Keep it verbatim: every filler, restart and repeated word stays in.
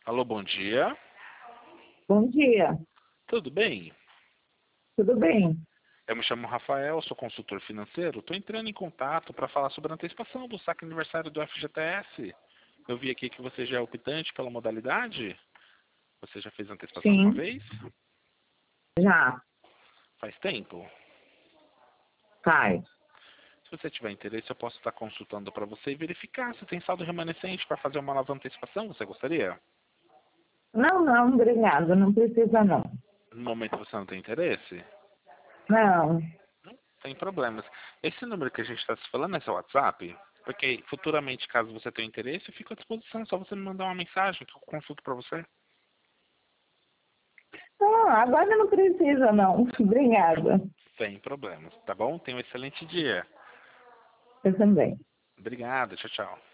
Alô, bom dia. Bom dia, Tudo bem? tudo bem? Eu me chamo Rafael, sou consultor financeiro. Estou entrando em contato para falar sobre a antecipação do saque aniversário do F G T S. Eu vi aqui que você já é optante pela modalidade. Você já fez antecipação alguma Sim, vez? já Faz tempo? faz. Se você tiver interesse, eu posso estar consultando para você e verificar se tem saldo remanescente para fazer uma nova antecipação. Você gostaria? Não, não, obrigada, não precisa não. No momento você não tem interesse? Não, Sem problemas. Esse número que a gente está se falando é seu WhatsApp? Porque futuramente, caso você tenha interesse, eu fico à disposição. É só você me mandar uma mensagem que eu consulto para você. não, agora não precisa não, obrigada. Sem problemas, tá bom? Tenha um excelente dia. Eu também. Obrigado, tchau, tchau.